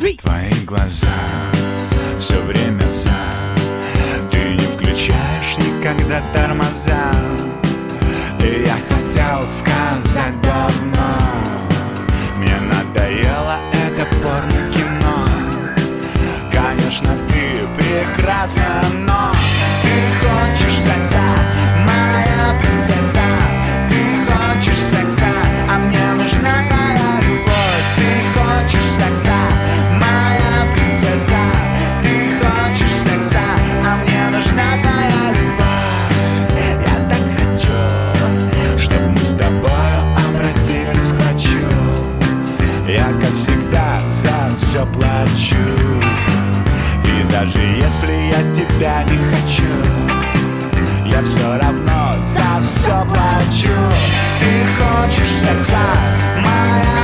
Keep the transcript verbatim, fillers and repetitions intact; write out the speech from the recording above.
Твои глаза все время за. Ты не включаешь никогда тормоза. И я хотел сказать давно, мне надоело это порно-кино. Конечно, ты прекрасна, но ты хочешь секса, моя принцесса. Ты хочешь секса, а мне нужна твоя любовь. Ты хочешь секса, моя принцесса. Ты хочешь секса, а мне нужна твоя любовь. Я так хочу, чтобы мы с тобой обратились к врачу. Я, как всегда, за все плачу. И даже если я тебя не хочу, я все равно за все плачу. Ты хочешь секса, моя